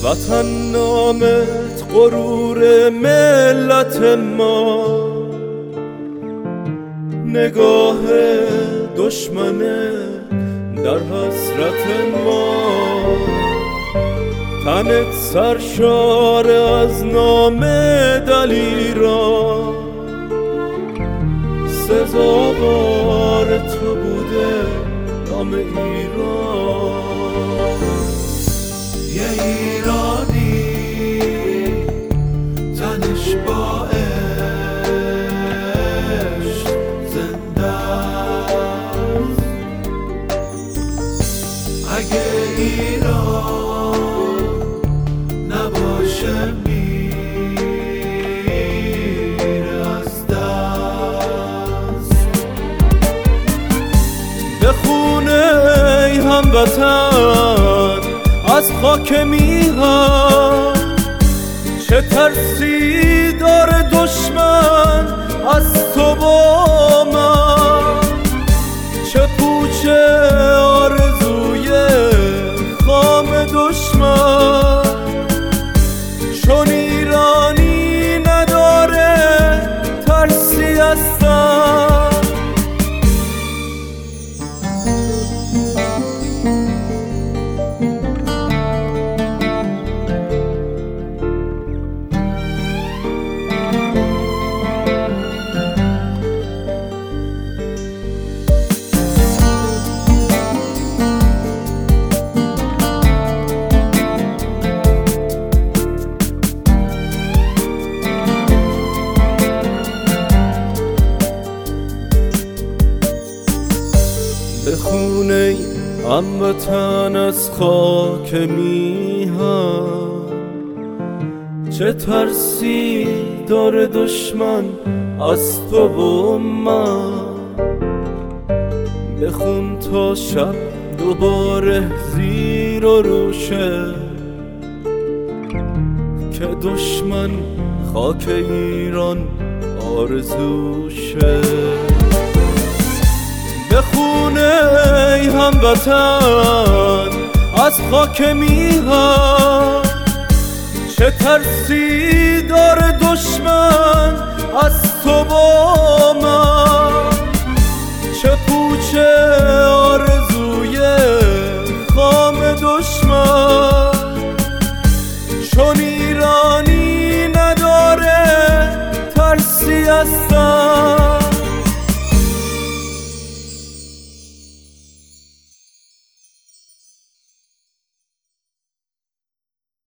وطن نامت غرور ملت ما، نگاه دشمنه در حسرت ما. تنت سرشار از نام دلیران، سزاوار تو بوده نام ایران. یه ایرانی تنش با عشق زنده است. اگه ایران نباشه میره از دست. بخونه ای هموطن از خاک میهن، چه ترسی داره دشمن از تو با من، چه پوچه آرزوی خام دشمن. چون ایرانی نداره ترسی از تن. بخونه هموطن از خاک میهن، چه ترسی داره دشمن از تو و من. بخون تا شب دوباره زیر و روشه، که دشمن خاک ایران آرزوشه. بخونه ای هموطن از خاک میهن، چه ترسی